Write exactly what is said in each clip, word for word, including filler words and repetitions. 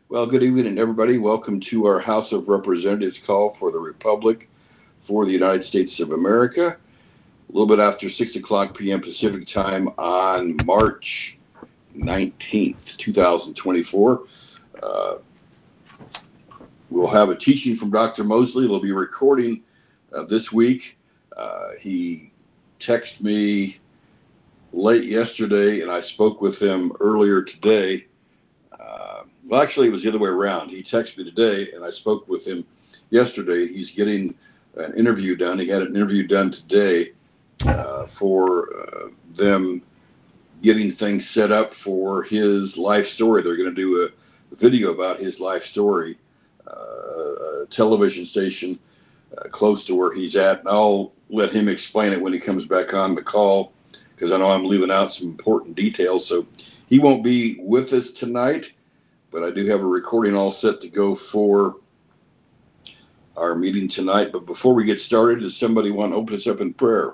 Well, good evening, everybody. Welcome to our House of Representatives call for the Republic for the United States of America. A little bit after six o'clock p m. Pacific time on March nineteenth, twenty twenty-four. Uh, we'll have a teaching from Doctor Mosley. He'll be recording uh, this week. Uh, he texted me late yesterday, and I spoke with him earlier today. Uh, well, actually, it was the other way around. He texted me today, and I spoke with him yesterday. He's getting an interview done. He had an interview done today uh, for uh, them getting things set up for his life story. They're going to do a video about his life story, uh, a television station uh, close to where he's at, and I'll let him explain it when he comes back on the call, because I know I'm leaving out some important details. So he won't be with us tonight, but I do have a recording all set to go for our meeting tonight. But before we get started, does somebody want to open us up in prayer?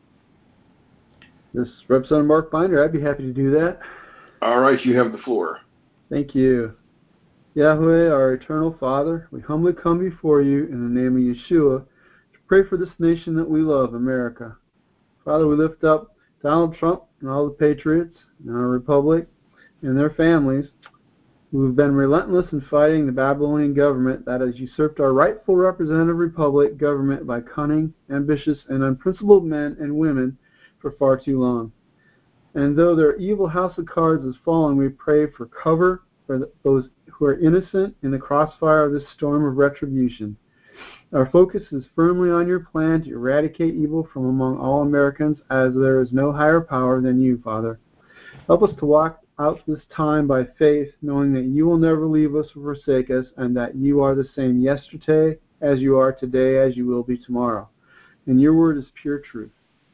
This is Representative Mark Binder. I'd be happy to do that. All right, you have the floor. Thank you. Yahweh, our eternal Father, we humbly come before you in the name of Yeshua to pray for this nation that we love, America. Father, we lift up Donald Trump and all the patriots in our republic and their families who have been relentless in fighting the Babylonian government that has usurped our rightful representative republic government by cunning, ambitious, and unprincipled men and women for far too long. And though their evil house of cards has fallen, we pray for cover for the, those who are innocent in the crossfire of this storm of retribution. Our focus is firmly on your plan to eradicate evil from among all Americans, as there is no higher power than you, Father. Help us to walk out this time by faith, knowing that you will never leave us or forsake us, and that you are the same yesterday as you are today, as you will be tomorrow. And your word is pure truth.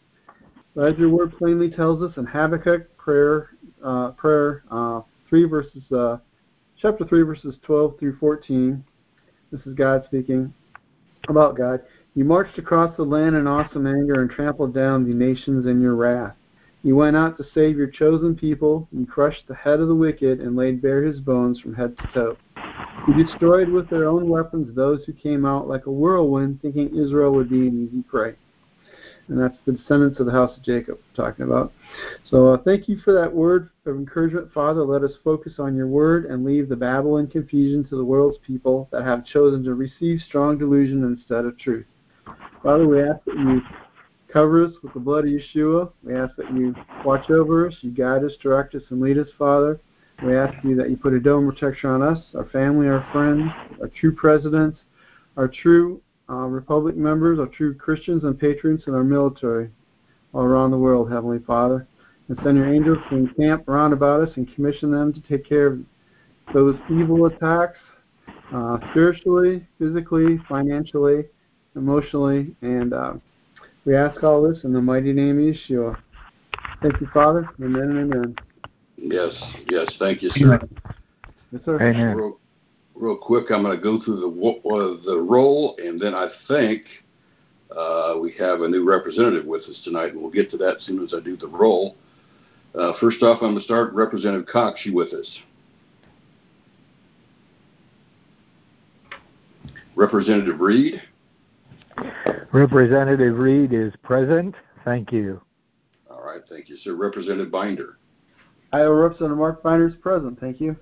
As your word plainly tells us in Habakkuk prayer, uh, prayer uh, three verses, uh, chapter three verses twelve through fourteen. This is God speaking about God. You marched across the land in awesome anger and trampled down the nations in your wrath. You went out to save your chosen people. You crushed the head of the wicked and laid bare his bones from head to toe. You destroyed with their own weapons those who came out like a whirlwind, thinking Israel would be an easy prey. And that's the descendants of the house of Jacob we're talking about. So uh, thank you for that word of encouragement, Father. Let us focus on your word and leave the babble and confusion to the world's people that have chosen to receive strong delusion instead of truth. Father, we ask that you cover us with the blood of Yeshua. We ask that you watch over us, you guide us, direct us, and lead us, Father. We ask you that you put a dome of protection on us, our family, our friends, our true presidents, our true Uh, Republic members, our true Christians and patriots in our military all around the world, Heavenly Father. And send your angels to encamp around about us and commission them to take care of those evil attacks uh, spiritually, physically, financially, emotionally. And uh, we ask all this in the mighty name of Yeshua. Thank you, Father. Amen and amen. Yes, yes, thank you, sir. Yes, sir. Amen. Real, real quick, I'm going to go through the uh, the roll, and then I think uh, we have a new representative with us tonight, and we'll get to that as soon as I do the roll. Uh, first off, I'm going to start Representative Cox. You with us? Representative Reed? Representative Reed is present. Thank you. All right, thank you, sir. Representative Binder? Iowa Representative Mark Binder is present. Thank you.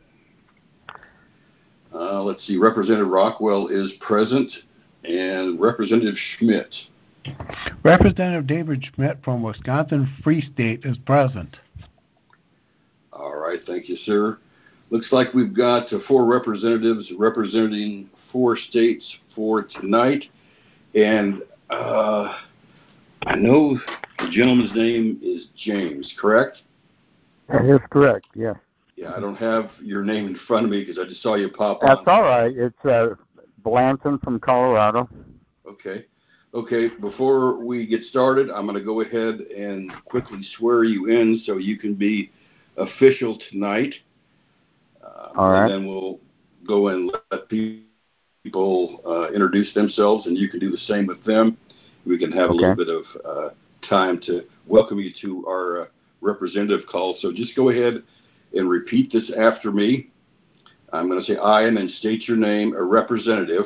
Uh, let's see, Representative Rockwell is present, and Representative Schmidt. Representative David Schmidt from Wisconsin Free State is present. All right, thank you, sir. Looks like we've got uh, four representatives representing four states for tonight, and uh, I know the gentleman's name is James, correct? That is correct, yes. Yeah, I don't have your name in front of me because I just saw you pop That's on. all right. It's uh, Blanton from Colorado. Okay. Okay, before we get started, I'm going to go ahead and quickly swear you in so you can be official tonight. Uh, all right. And then we'll go and let people uh, introduce themselves, and you can do the same with them. We can have Okay. a little bit of uh, time to welcome you to our uh, representative call. So just go ahead and repeat this after me. I'm going to say I and then state your name, a representative.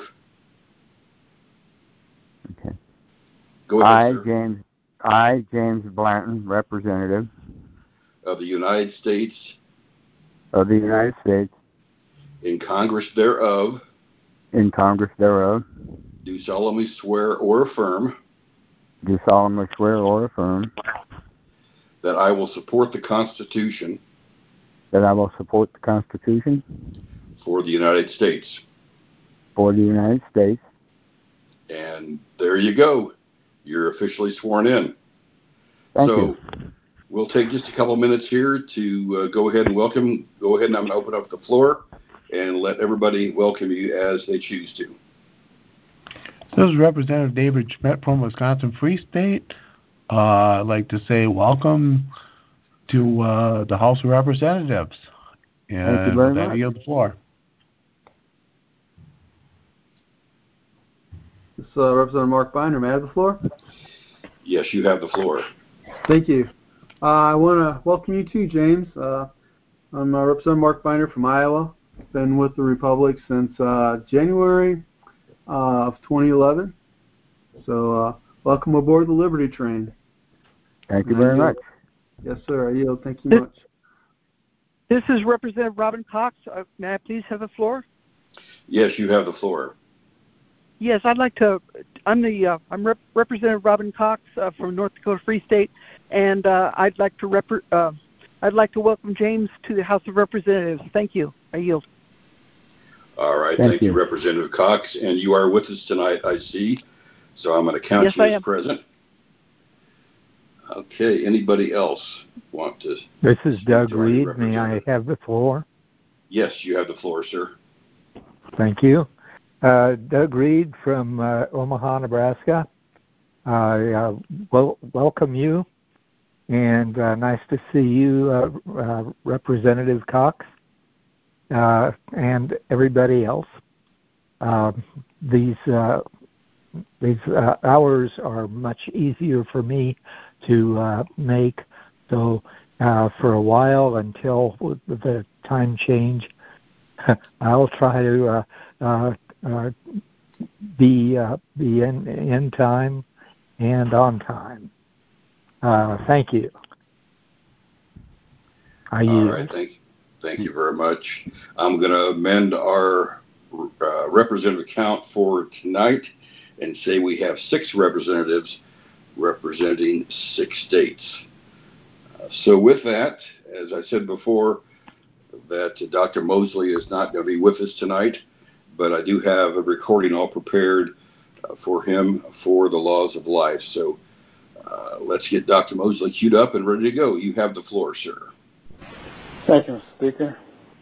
Okay. Go ahead, I, sir. James, I, James Blanton, representative Of the United States. of the United States In Congress thereof. in Congress thereof. Do solemnly swear or affirm. Do solemnly swear or affirm. That I will support the Constitution. That I will support the Constitution. For the United States. For the United States. And there you go. You're officially sworn in. Thank so, you. We'll take just a couple minutes here to uh, go ahead and welcome. Go ahead and I'm going to open up the floor and let everybody welcome you as they choose to. This is Representative David Schmidt from Wisconsin Free State. Uh, I'd like to say welcome to uh, the House of Representatives. And Thank you very with that, much. I yield the floor. This is uh, Representative Mark Binder. May I have the floor? Yes, you have the floor. Thank you. Uh, I want to welcome you too, James. Uh, I'm uh, Representative Mark Binder from Iowa. Been with the Republic since uh, January uh, of twenty eleven. So uh, welcome aboard the Liberty Train. Thank you And I very yield. much. Yes, sir. I yield. Thank you This- much. This is Representative Robin Cox. Uh, may I please have the floor? Yes, you have the floor. Yes, I'd like to. I'm the. Uh, I'm Rep- Representative Robin Cox uh, from North Dakota Free State, and uh, I'd like to. Rep- uh, I'd like to welcome James to the House of Representatives. Thank you. I yield. All right. Thank Thank, you. you. Representative Cox. And you are with us tonight, I see. So I'm going to count Yes, you I as am. present. Okay. Anybody else want to? This is speak Doug to our Reed. May I representative? have the floor? Yes, you have the floor, sir. Thank you. Uh, Doug Reed from uh, Omaha, Nebraska. I uh, wel- welcome you, and uh, nice to see you, uh, uh, Representative Cox, uh, and everybody else. Uh, these uh, these uh, hours are much easier for me to uh, make, so uh, for a while until the time change, I'll try to uh, uh, uh, be uh, be in, in time and on time. Uh, thank you. I All yield. right. Thank, thank you very much. I'm going to amend our uh, representative count for tonight and say we have six representatives representing six states. Uh, so with that, as I said before, that Doctor Mosley is not going to be with us tonight, but I do have a recording all prepared uh, for him for the laws of life. So uh, let's get Doctor Mosley queued up and ready to go. You have the floor, sir. Thank you, Mister Speaker.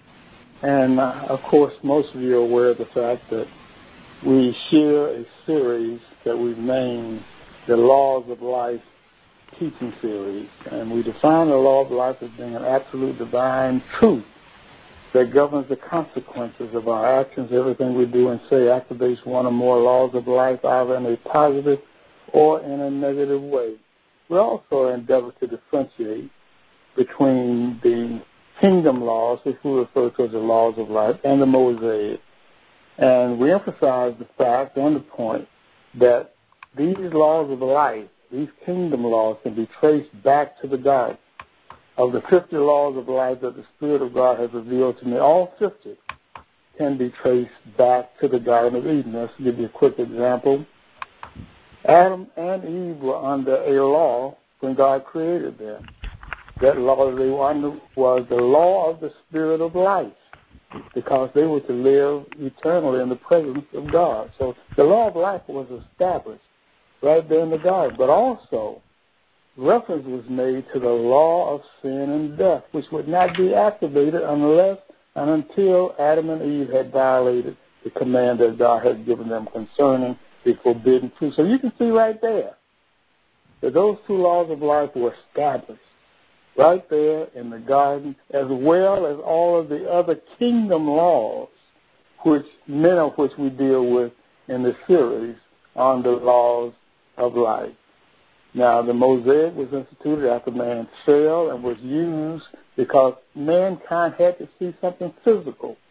And, uh, of course, most of you are aware of the fact that we share a series that we've named the Laws of Life teaching series. And we define the law of life as being an absolute divine truth that governs the consequences of our actions. Everything we do and say activates one or more laws of life, either in a positive or in a negative way. We also endeavor to differentiate between the kingdom laws, which we refer to as the laws of life, and the Mosaic. And we emphasize the fact and the point that these laws of life, these kingdom laws, can be traced back to the garden. Of the fifty laws of life that the Spirit of God has revealed to me, all fifty can be traced back to the Garden of Eden. Let's give you a quick example. Adam and Eve were under a law when God created them. That law they were under was the law of the Spirit of life, because they were to live eternally in the presence of God. So the law of life was established right there in the garden. But also, reference was made to the law of sin and death, which would not be activated unless and until Adam and Eve had violated the command that God had given them concerning the forbidden fruit. So you can see right there that those two laws of life were established right there in the garden, as well as all of the other kingdom laws, which many of which we deal with in the series on the laws of life. Now, the Mosaic was instituted after man fell and was used because mankind had to see something physical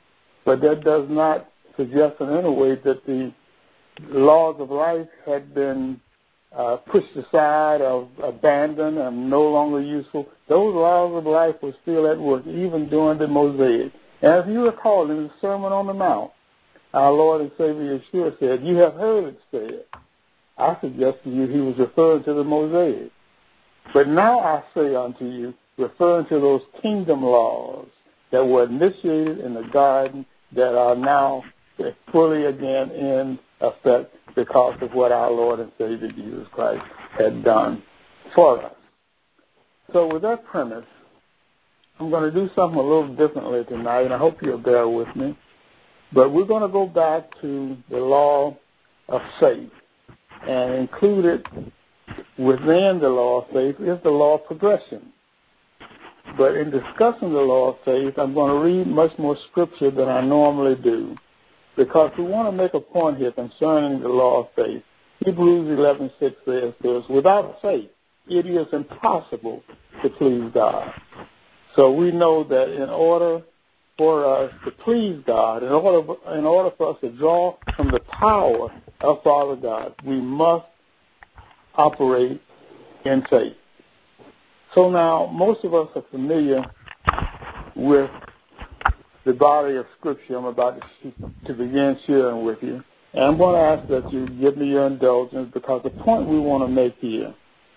but that does not suggest in any way that the laws of life had been uh, pushed aside or abandoned and no longer useful. Those laws of life were still at work, even during the Mosaic. And if you recall, in the Sermon on the Mount, our Lord and Savior Yeshua said, "You have heard it said." I suggest to you he was referring to the Mosaic. "But now I say unto you," referring to those kingdom laws that were initiated in the garden that are now fully again in effect because of what our Lord and Savior Jesus Christ had done for us. So with that premise, I'm going to do something a little differently tonight, and I hope you'll bear with me. But we're going to go back to the law of faith, and included within the law of faith is the law of progression. But in discussing the law of faith, I'm going to read much more scripture than I normally do, because we want to make a point here concerning the law of faith. Hebrews eleven six says this, "Without faith, it is impossible to please God." So we know that in order for us to please God, in order, in order for us to draw from the power of Father God, we must operate in faith. So now, most of us are familiar with the body of Scripture I'm about to, to begin sharing with you. And I'm going to ask that you give me your indulgence, because the point we want to make here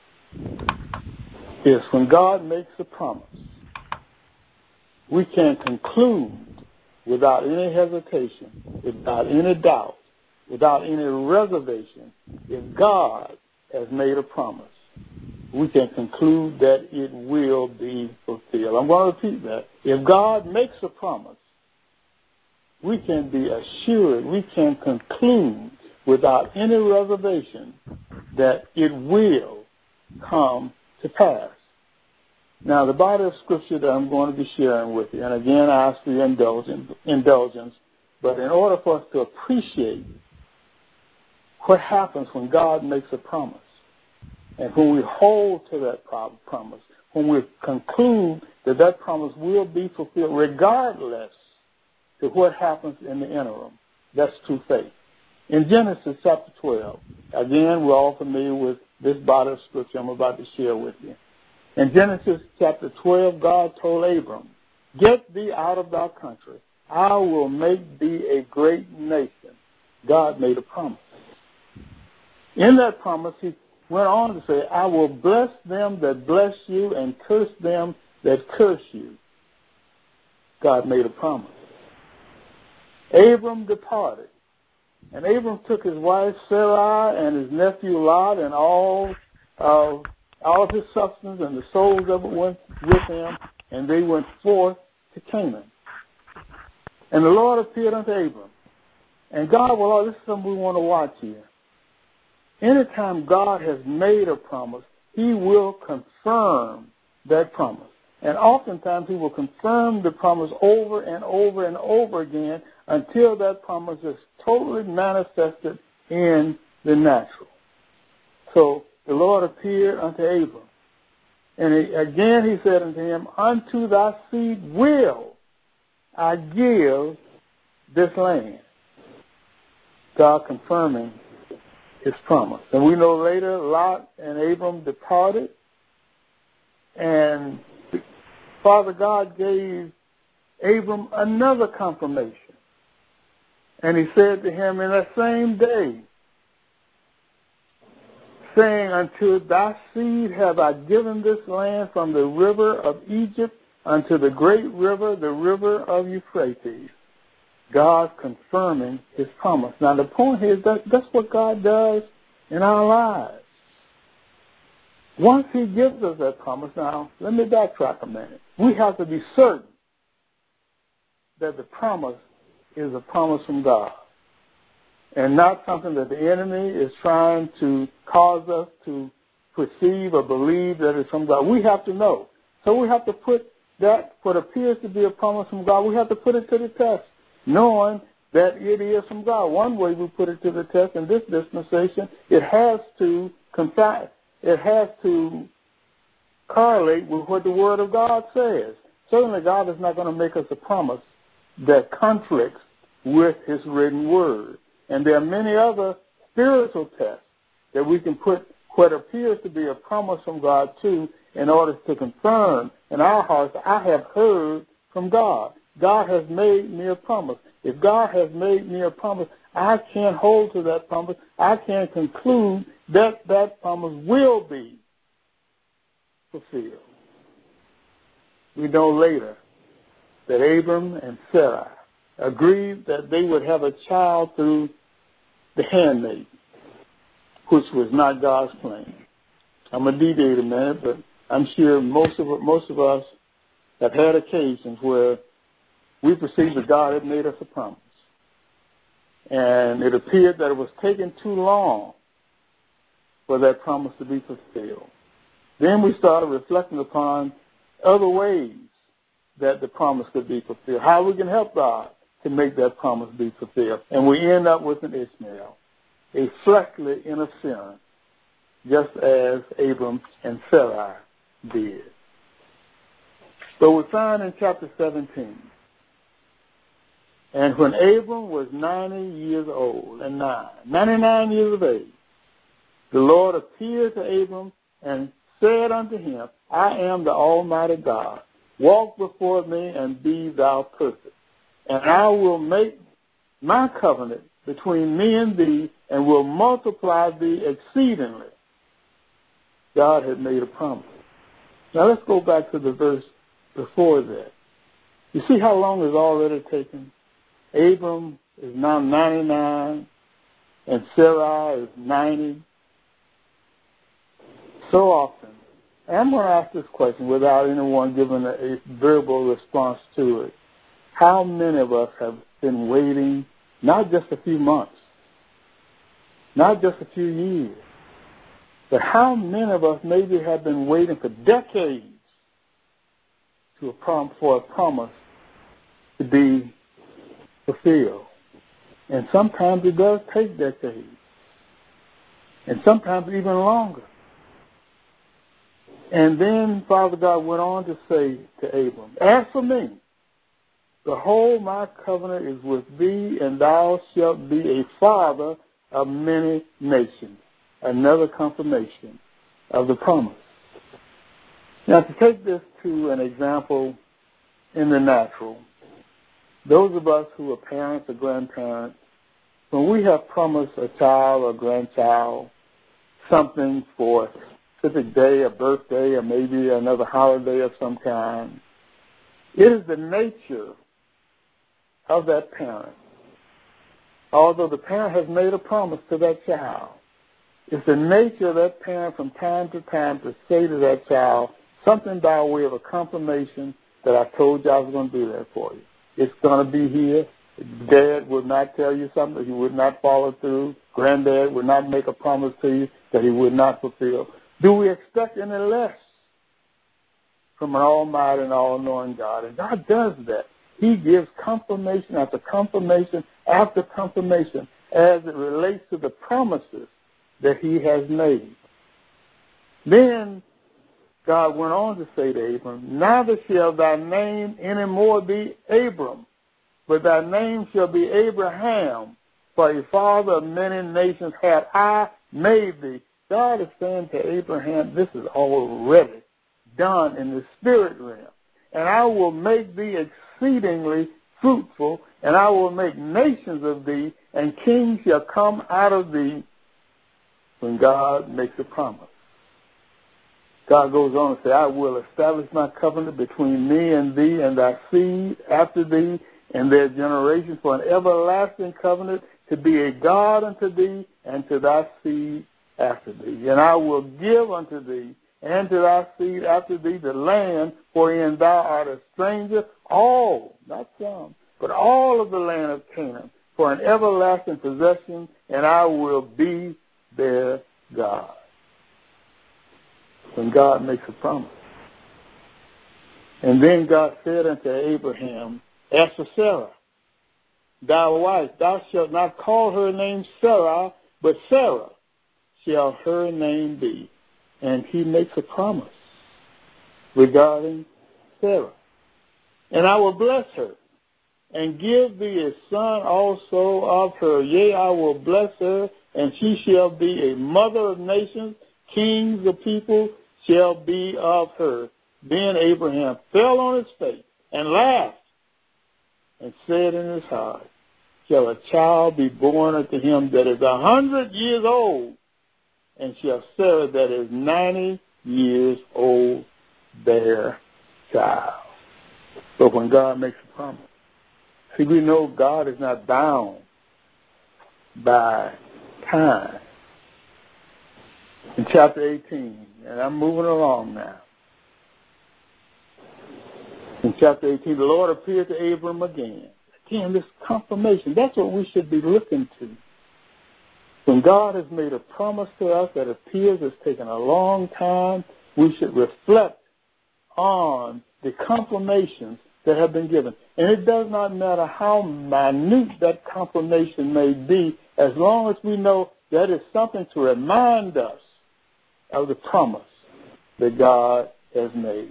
is when God makes a promise, we can conclude without any hesitation, without any doubt, without any reservation, if God has made a promise, we can conclude that it will be fulfilled. I'm going to repeat that. If God makes a promise, we can be assured, we can conclude without any reservation that it will come to pass. Now, the body of Scripture that I'm going to be sharing with you, and again, I ask for your indulgence, indulgence, but in order for us to appreciate what happens when God makes a promise, and when we hold to that promise, when we conclude that that promise will be fulfilled regardless of what happens in the interim, that's true faith. In Genesis chapter twelve, again, we're all familiar with this body of Scripture I'm about to share with you. In Genesis chapter twelve, God told Abram, "Get thee out of thy country. I will make thee a great nation." God made a promise. In that promise, he went on to say, "I will bless them that bless you and curse them that curse you." God made a promise. Abram departed, and Abram took his wife Sarai and his nephew Lot and all of all of his substance and the souls that went with him, and they went forth to Canaan. And the Lord appeared unto Abram. And God, well, this is something we want to watch here. Anytime God has made a promise, he will confirm that promise. And oftentimes he will confirm the promise over and over and over again until that promise is totally manifested in the natural. So the Lord appeared unto Abram. And he, again he said unto him, "Unto thy seed will I give this land." God confirming his promise. And we know later Lot and Abram departed, and Father God gave Abram another confirmation. And he said to him in that same day, saying, "Unto thy seed have I given this land from the river of Egypt unto the great river, the river of Euphrates." God confirming his promise. Now, the point here is that that's what God does in our lives. Once he gives us that promise, now, let me backtrack a minute. We have to be certain that the promise is a promise from God, and not something that the enemy is trying to cause us to perceive or believe that it's from God. We have to know. So we have to put that, what appears to be a promise from God, we have to put it to the test, knowing that it is from God. One way we put it to the test in this dispensation, it has to confide, it has to correlate with what the Word of God says. Certainly God is not going to make us a promise that conflicts with his written word. And there are many other spiritual tests that we can put what appears to be a promise from God to in order to confirm in our hearts, I have heard from God. God has made me a promise. If God has made me a promise, I can hold to that promise. I can conclude that that promise will be fulfilled. We know later that Abram and Sarah agreed that they would have a child through the handmaid, which was not God's plan. I'm going to deviate a minute, but I'm sure most of most of us have had occasions where we perceived that God had made us a promise. And it appeared that it was taking too long for that promise to be fulfilled. Then we started reflecting upon other ways that the promise could be fulfilled, how we can help God to make that promise be fulfilled. And we end up with an Ishmael, a fleshly interference, just as Abram and Sarai did. But we find in chapter seventeen, and when Abram was ninety years old and nine, ninety-nine years of age, the Lord appeared to Abram and said unto him, I am the Almighty God. Walk before me and be thou perfect. And I will make my covenant between me and thee and will multiply thee exceedingly. God had made a promise. Now let's go back to the verse before that. You see how long it's already taken? Abram is now ninety-nine and Sarah is ninety. So often, and I'm going to ask this question without anyone giving a, a verbal response to it. How many of us have been waiting not just a few months, not just a few years, but how many of us maybe have been waiting for decades to a prom- for a promise to be fulfilled? And sometimes it does take decades, and sometimes even longer. And then Father God went on to say to Abram, as for me, behold, my covenant is with thee, and thou shalt be a father of many nations. Another confirmation of the promise. Now, to take this to an example in the natural, those of us who are parents or grandparents, when we have promised a child or grandchild something for a specific day, a birthday, or maybe another holiday of some kind, it is the nature of that parent. Although the parent has made a promise to that child, it's the nature of that parent from time to time to say to that child something by way of a confirmation that I told you I was going to do that for you. It's going to be here. Dad would not tell you something he would not follow through. Granddad would not make a promise to you that he would not fulfill. Do we expect any less from an almighty and all-knowing God? And God does that. He gives confirmation after confirmation after confirmation as it relates to the promises that he has made. Then God went on to say to Abram, neither shall thy name any more be Abram, but thy name shall be Abraham, for a father of many nations have I made thee. God is saying to Abraham, this is already done in the spirit realm. And I will make thee exceedingly fruitful, and I will make nations of thee, and kings shall come out of thee. When God makes a promise, God goes on to say, I will establish my covenant between me and thee and thy seed after thee and their generation for an everlasting covenant to be a God unto thee and to thy seed after thee. And I will give unto thee and to thy seed after thee the land wherein thou art a stranger, all, not some, but all of the land of Canaan for an everlasting possession, and I will be their God. When God makes a promise. And then God said unto Abraham, as for Sarah, thy wife, thou shalt not call her name Sarah, but Sarah shall her name be. And he makes a promise regarding Sarah. And I will bless her and give thee a son also of her. Yea, I will bless her, and she shall be a mother of nations. Kings of people shall be of her. Then Abraham fell on his face and laughed, and said in his heart, shall a child be born unto him that is a hundred years old, and shall Sarah that is ninety years old bear child? But when God makes a promise, see, we know God is not bound by time. In chapter eighteen, and I'm moving along now. In chapter eighteen, the Lord appeared to Abram again. Again, this confirmation, that's what we should be looking to. When God has made a promise to us that appears has taken a long time, we should reflect on the confirmations that have been given. And it does not matter how minute that confirmation may be, as long as we know that is something to remind us of the promise that God has made.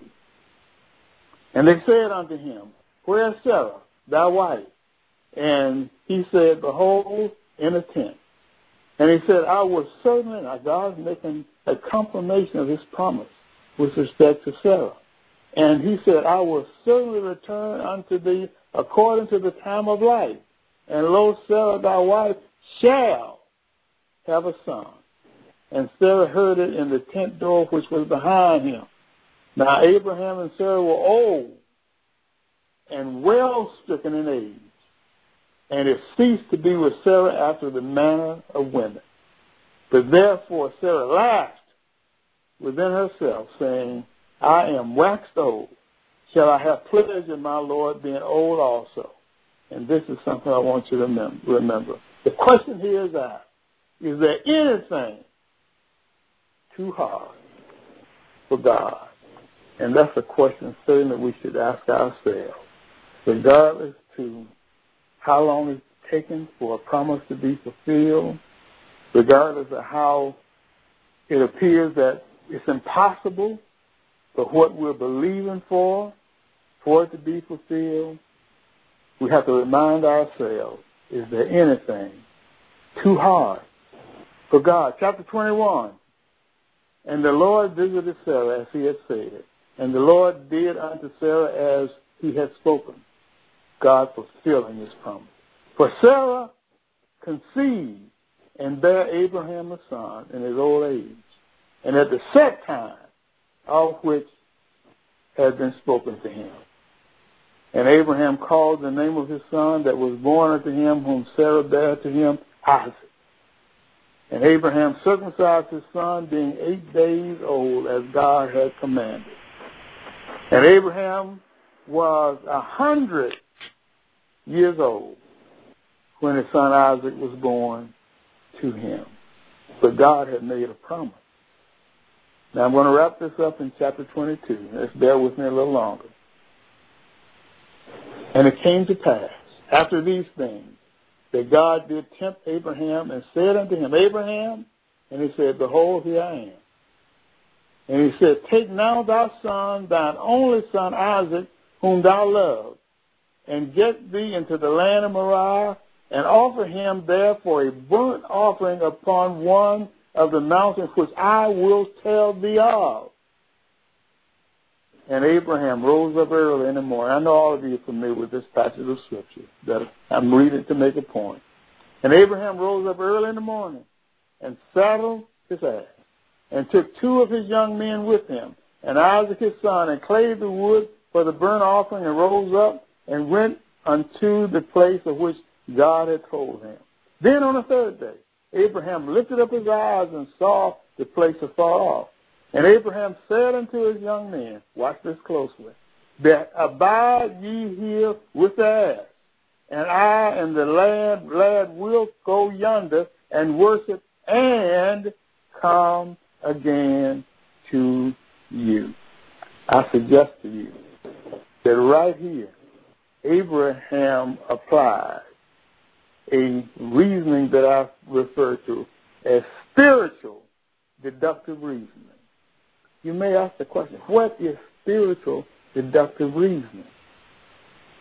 And they said unto him, where is Sarah, thy wife? And he said, behold, in a tent. And he said, I was certainly, now God's making a confirmation of his promise with respect to Sarah. And he said, I will certainly return unto thee according to the time of life. And lo, Sarah thy wife shall have a son. And Sarah heard it in the tent door which was behind him. Now Abraham and Sarah were old and well stricken in age, and it ceased to be with Sarah after the manner of women. But therefore Sarah laughed within herself, saying, I am waxed old. Shall I have pleasure in my Lord being old also? And this is something I want you to remember. The question here is asked, is there anything too hard for God? And that's a question certainly we should ask ourselves, regardless to how long it's taken for a promise to be fulfilled, regardless of how it appears that it's impossible for what we're believing for, for it to be fulfilled. We have to remind ourselves, is there anything too hard for God? Chapter twenty-one, and the Lord visited Sarah as he had said, and the Lord did unto Sarah as he had spoken, God fulfilling his promise. For Sarah conceived and bare Abraham a son in his old age, and at the set time of which had been spoken to him. And Abraham called the name of his son that was born unto him, whom Sarah bare to him, Isaac. And Abraham circumcised his son, being eight days old, as God had commanded. And Abraham was a hundred years old when his son Isaac was born to him. But God had made a promise. Now I'm going to wrap this up in chapter twenty-two. Let's bear with me a little longer. And it came to pass, after these things, that God did tempt Abraham and said unto him, Abraham, and he said, behold, here I am. And he said, take now thy son, thine only son Isaac, whom thou lovest, and get thee into the land of Moriah, and offer him there for a burnt offering upon one of the mountains which I will tell thee of. And Abraham rose up early in the morning. I know all of you are familiar with this passage of Scripture that I'm reading to make a point. And Abraham rose up early in the morning and saddled his ass and took two of his young men with him, and Isaac his son, and clave the wood for the burnt offering, and rose up and went unto the place of which God had told him. Then on the third day, Abraham lifted up his eyes and saw the place afar off. And Abraham said unto his young men, watch this closely, that abide ye here with the ass, and I and the lad, lad will go yonder and worship and come again to you. I suggest to you that right here, Abraham applied a reasoning that I refer to as spiritual deductive reasoning. You may ask the question, what is spiritual deductive reasoning?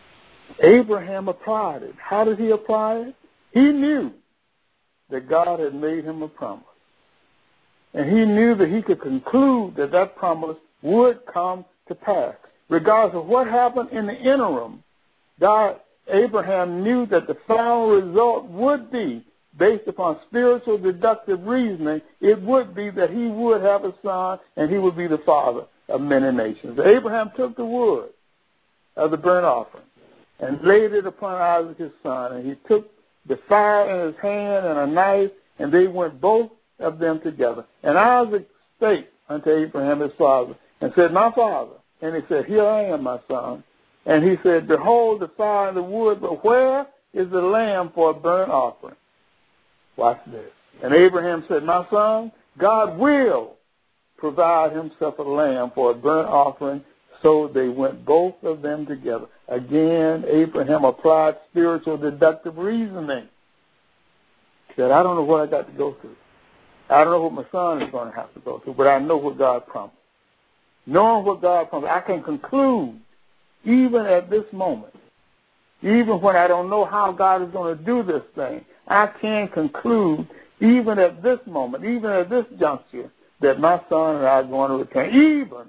Abraham applied it. How did he apply it? He knew that God had made him a promise. And he knew that he could conclude that that promise would come to pass. Regardless of what happened in the interim, God, Abraham knew that the final result would be, based upon spiritual deductive reasoning, it would be that he would have a son and he would be the father of many nations. Abraham took the wood of the burnt offering and laid it upon Isaac his son, and he took the fire in his hand and a knife, and they went both of them together. And Isaac spake unto Abraham his father and said, My father. And he said, Here I am, my son. And he said, Behold the fire and the wood, but where is the lamb for a burnt offering? Watch this. And Abraham said, My son, God will provide himself a lamb for a burnt offering. So they went both of them together. Again, Abraham applied spiritual deductive reasoning. He said, I don't know what I got to go through. I don't know what my son is going to have to go through, but I know what God promised. Knowing what God promised, I can conclude, even at this moment, even when I don't know how God is going to do this thing, I can conclude, even at this moment, even at this juncture, that my son and I are going to return, even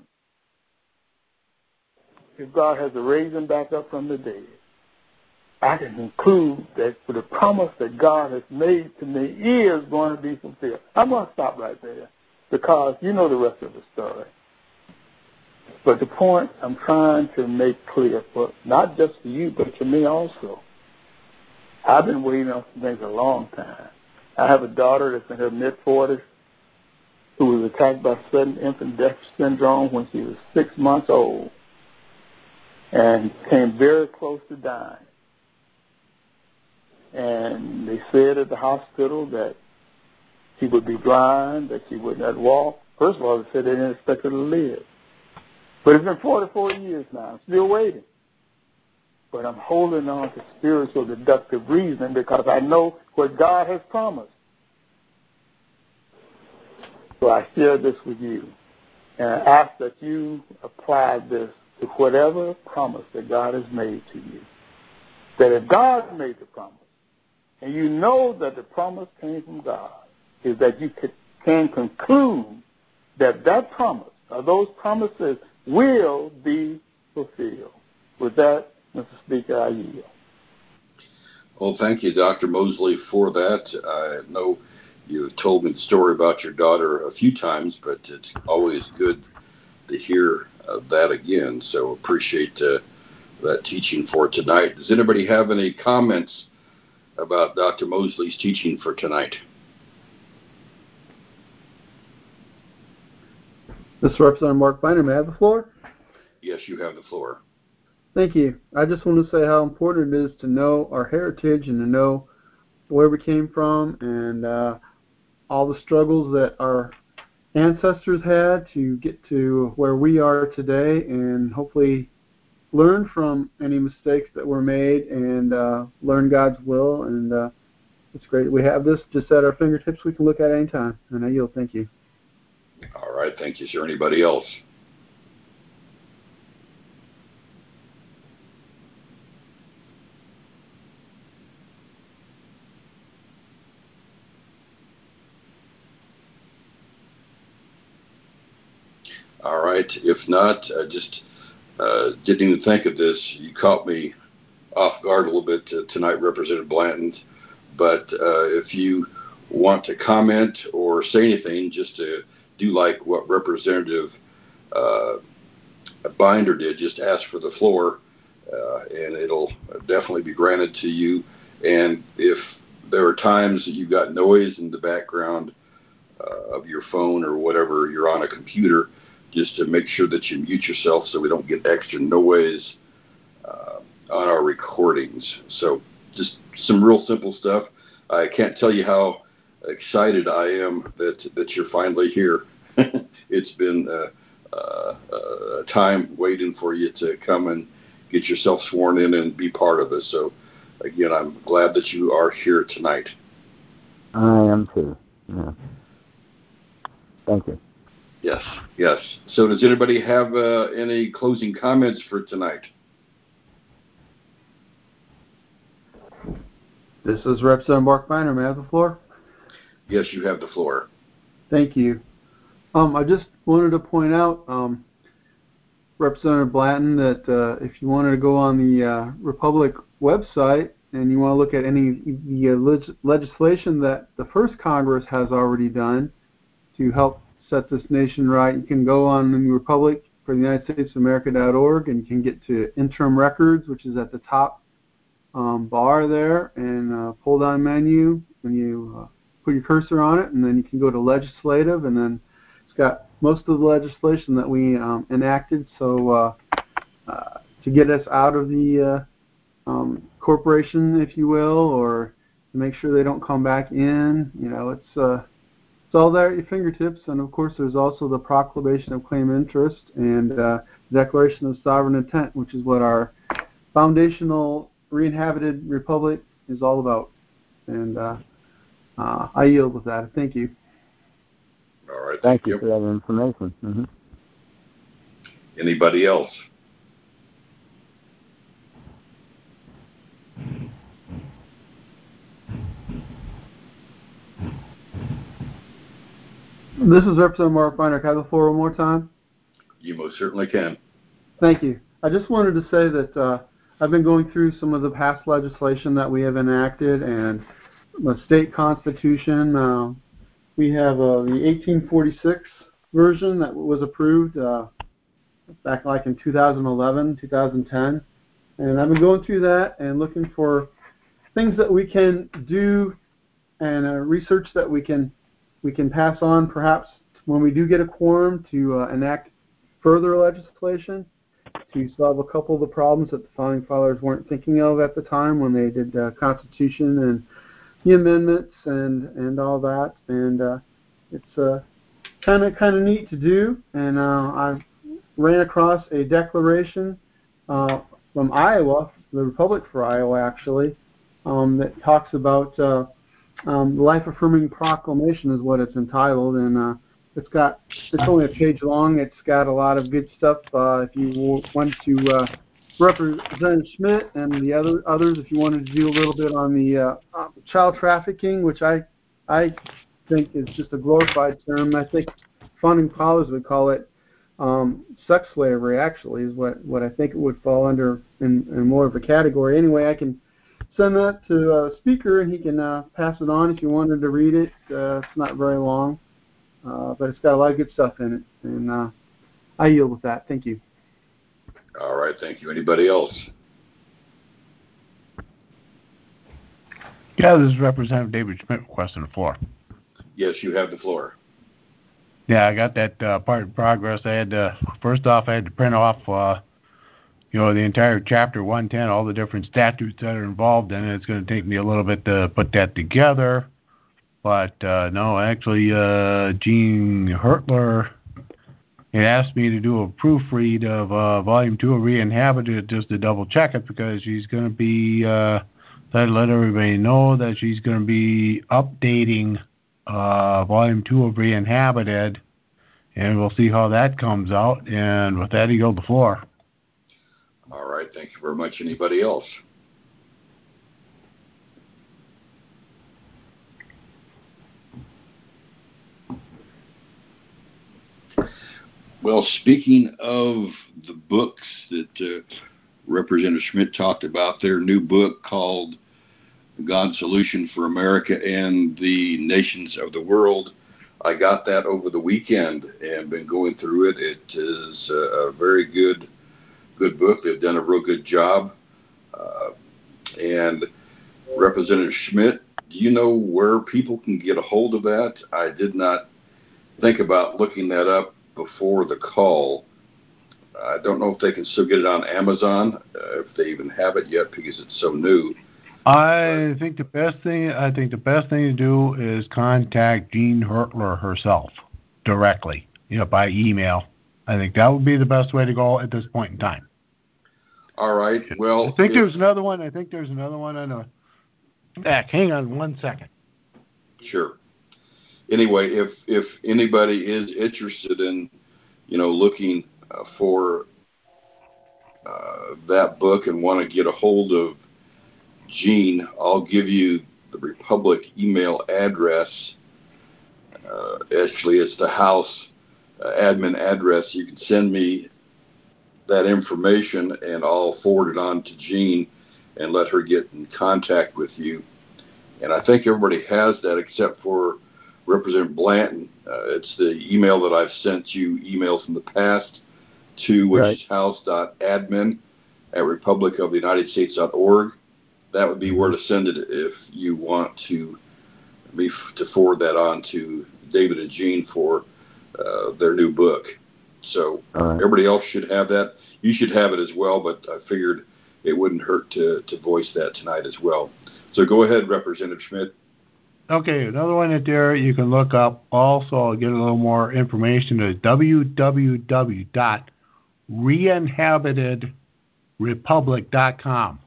if God has to raise him back up from the dead. I can conclude that for the promise that God has made to me is going to be fulfilled. I'm going to stop right there because you know the rest of the story. But the point I'm trying to make clear, for not just for you, but for me also, I've been waiting on some things a long time. I have a daughter that's in her mid-forties who was attacked by sudden infant death syndrome when she was six months old and came very close to dying. And they said at the hospital that she would be blind, that she would not walk. First of all, they said they didn't expect her to live. But it's been forty-four years now. I'm still waiting. But I'm holding on to spiritual deductive reasoning because I know what God has promised. So I share this with you. And I ask that you apply this to whatever promise that God has made to you. That if God made the promise, and you know that the promise came from God, is that you can conclude that that promise, or those promises, will be fulfilled. With that, Mister Speaker, I yield. Well, thank you, Doctor Mosley, for that. I know you've told me the story about your daughter a few times, but it's always good to hear uh, that again. So appreciate uh, that teaching for tonight. Does anybody have any comments about Doctor Mosley's teaching for tonight? Mister Representative Mark Binder, may I have the floor? Yes, you have the floor. Thank you. I just want to say how important it is to know our heritage and to know where we came from and uh, all the struggles that our ancestors had to get to where we are today, and hopefully learn from any mistakes that were made and uh, learn God's will. And uh, it's great. We have this just at our fingertips. We can look at any time. And I yield. Thank you. All right. Thank you, sir. Anybody else? All right. If not, I just uh, didn't even think of this. You caught me off guard a little bit uh, tonight, Representative Blanton. But uh, if you want to comment or say anything, just to do like what Representative uh, Binder did, just ask for the floor, uh, and it'll definitely be granted to you. And if there are times that you've got noise in the background uh, of your phone or whatever, you're on a computer, just to make sure that you mute yourself so we don't get extra noise uh, on our recordings. So just some real simple stuff. I can't tell you how excited I am that that you're finally here. It's been uh, uh, a time waiting for you to come and get yourself sworn in and be part of this. So again, I'm glad that you are here tonight. I am too. Yeah. Thank you. Yes, yes. So does anybody have uh, any closing comments for tonight? This is Representative Mark Feiner. May I have the floor? Yes, you have the floor. Thank you. Um, I just wanted to point out, um, Representative Blanton, that uh, if you wanted to go on the uh, Republic website and you want to look at any the uh, leg- legislation that the first Congress has already done to help set this nation right, you can go on the Republic for the United States of America dot org, and you can get to interim records, which is at the top um, bar there, and uh, pull down menu when you uh, put your cursor on it, and then you can go to legislative, and then it's got most of the legislation that we um, enacted. So uh, uh, to get us out of the uh, um, corporation, if you will, or to make sure they don't come back in, you know, it's uh, it's all there at your fingertips. And of course, there's also the Proclamation of Claim Interest and uh, Declaration of Sovereign Intent, which is what our foundational re-inhabited republic is all about. And uh, uh, I yield with that. Thank you. All right. Thank Thank you you. for that information. Mm-hmm. Anybody else? This is Representative Mark Feiner. Can I have the floor one more time? You most certainly can. Thank you. I just wanted to say that uh, I've been going through some of the past legislation that we have enacted, and the state constitution. Uh, we have uh, the eighteen forty-six version that was approved uh, back like in two thousand eleven, two thousand ten. And I've been going through that and looking for things that we can do and uh, research that we can we can pass on perhaps when we do get a quorum to uh, enact further legislation to solve a couple of the problems that the Founding Fathers weren't thinking of at the time when they did the Constitution and the amendments and, and all that. And uh, it's uh, kind of kind of neat to do. And uh, I ran across a declaration uh, from Iowa, the Republic for Iowa actually, um, that talks about uh, um, the Life-Affirming Proclamation is what it's entitled, and uh, it's got it's only a page long. It's got a lot of good stuff. Uh, if you w- want to uh, Representative Schmidt and the other others, if you wanted to do a little bit on the uh, uh, child trafficking, which I I think is just a glorified term. I think Founding Fathers would call it um, sex slavery. Actually, is what, what I think it would fall under in, in more of a category. Anyway, I can send that to a speaker, and he can uh, pass it on if you wanted to read it. Uh, it's not very long, uh, but it's got a lot of good stuff in it. And uh, I yield with that. Thank you. All right. Thank you. Anybody else? Yeah, this is Representative David Schmidt requesting the floor. Yes, you have the floor. Yeah, I got that uh, part in progress. I had to, first off, I had to print off, uh, you know, the entire chapter one ten, all the different statutes that are involved in it. It's going to take me a little bit to put that together. But, uh, no, actually, uh, Gene Hertler had asked me to do a proofread of uh, Volume two of Re-Inhabited just to double check it, because she's going to be, uh, to let everybody know that she's going to be updating uh, Volume two of Re-Inhabited, and we'll see how that comes out. And with that, you go to the floor. All right. Thank you very much. Anybody else? Well, speaking of the books that uh, Representative Schmidt talked about, their new book called God's Solution for America and the Nations of the World, I got that over the weekend and been going through it. It is a very good good book. They've done a real good job. Uh, and Representative Schmidt, do you know where people can get a hold of that? I did not think about looking that up before the call. I don't know if they can still get it on Amazon, uh, if they even have it yet, because it's so new. I think the best thing I think the best thing to do is contact Jean Hertler herself directly, you know, by email. I think that would be the best way to go at this point in time. All right. Well, I think if, there's another one. I think there's another one on the back. Hang on one second. Sure. Anyway, if if anybody is interested in, you know, looking uh, for uh, that book and want to get a hold of Gene, I'll give you the Republic email address. Uh, actually, it's the House uh, admin address. You can send me that information, and I'll forward it on to Jean and let her get in contact with you. And I think everybody has that except for Representative Blanton. Uh, it's the email that I've sent you emails in the past to, which Right. is house.admin at republic of the United States dot org. That would be where to send it if you want to me to forward that on to David and Jean for uh, their new book. So All right. everybody else should have that. You should have it as well, but I figured it wouldn't hurt to, to voice that tonight as well. So go ahead, Representative Schmidt. Okay, another one that there you can look up. Also, I'll get a little more information at w w w dot reinhabited republic dot com.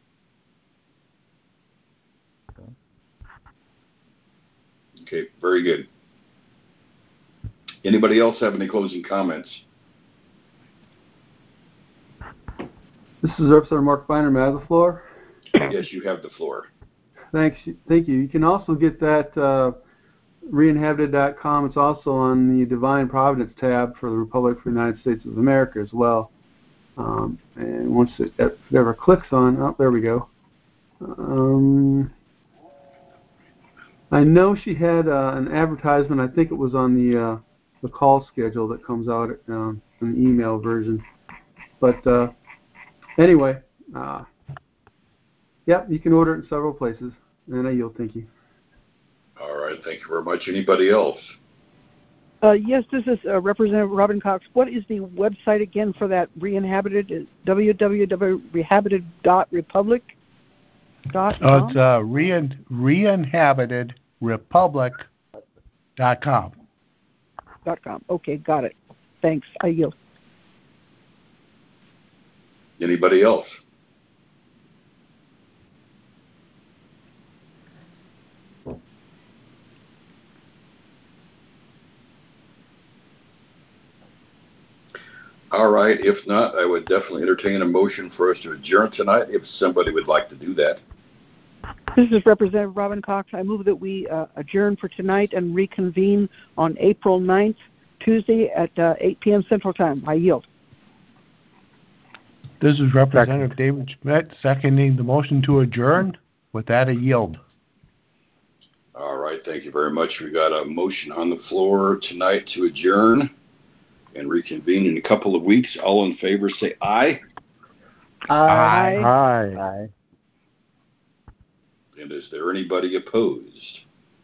Okay, very good. Anybody else have any closing comments? This is Representative Mark Feiner. May I have the floor? Yes, you have the floor. Thanks. Thank you. You can also get that uh, reinhabited dot com. It's also on the Divine Providence tab for the Republic of the United States of America as well. Um, and once it, it ever clicks on, oh, there we go. Um, I know she had uh, an advertisement. I think it was on the uh, the call schedule that comes out um, in the email version. But uh, anyway, uh, yeah, you can order it in several places. And I yield. Thank you. All right, thank you very much. Anybody else? Uh, yes, this is uh, Representative Robin Cox. What is the website again for that Reinhabited? w w w dot reinhabited dot republic dot com? Oh, it's uh, rein, reinhabited republic dot com. Dot com. Okay, got it. Thanks. I yield. Anybody else? All right. If not, I would definitely entertain a motion for us to adjourn tonight if somebody would like to do that. This is Representative Robin Cox. I move that we uh, adjourn for tonight and reconvene on April ninth, Tuesday at uh, eight p.m. Central Time. I yield. This is Representative Second. David Schmidt seconding the motion to adjourn. With that, a yield. All right. Thank you very much. We got a motion on the floor tonight to adjourn and reconvene in a couple of weeks. All in favor, say aye. Aye. Aye. Aye. And is there anybody opposed?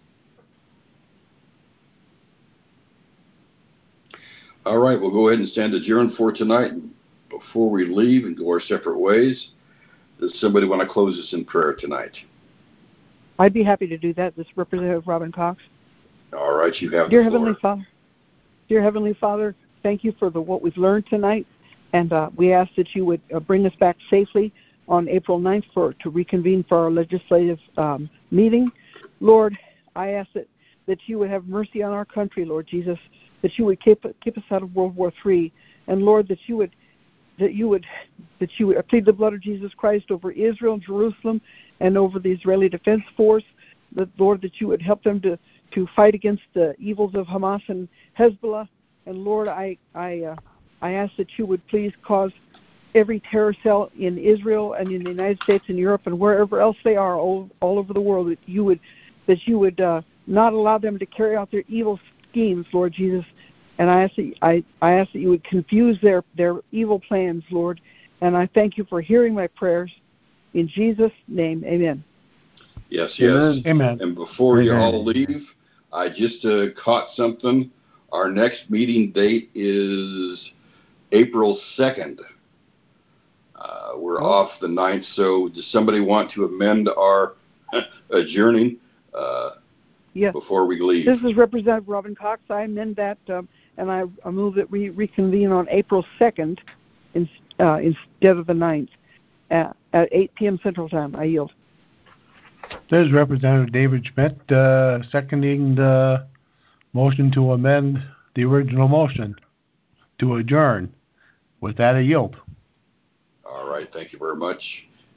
All right, we'll go ahead and stand adjourned for tonight. Before we leave and go our separate ways, does somebody want to close us in prayer tonight? I'd be happy to do that. This is Representative Robin Cox. All right, you have Dear the floor. Heavenly Father, Dear Heavenly Father, thank you for the what we've learned tonight, and uh, we ask that you would uh, bring us back safely on April ninth for to reconvene for our legislative um, meeting. Lord, I ask that, that you would have mercy on our country, Lord Jesus, that you would keep keep us out of World War Three, and Lord, that you would that you would that you would plead the blood of Jesus Christ over Israel, Jerusalem, and over the Israeli Defense Force. That Lord, that you would help them to, to fight against the evils of Hamas and Hezbollah. And Lord, I I uh, I ask that you would please cause every terror cell in Israel and in the United States and Europe and wherever else they are, all all over the world, that you would that you would uh, not allow them to carry out their evil schemes, Lord Jesus. And I ask that I, I ask that you would confuse their, their evil plans, Lord. And I thank you for hearing my prayers. In Jesus' name, amen. Yes, yes. Amen. Amen. And before Amen. you all leave, I just uh, caught something. Our next meeting date is April second. Uh, we're Oh. off the ninth, so does somebody want to amend our adjourning uh, Yes. before we leave? This is Representative Robin Cox. I amend that, um, and I, I move that we reconvene on April second in, uh, instead of the ninth at, at eight p.m. Central Time. I yield. This is Representative David Schmidt uh, seconding the motion to amend the original motion to adjourn. With that, a yield. All right, thank you very much.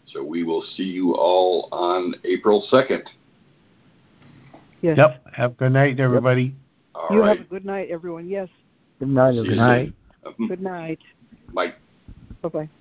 So we will see you all on April second. Yes. Yep. Have a good night, everybody. All you right. have a good night, everyone. Yes. Good night, See you everybody. soon. Good night. Bye. Bye-bye.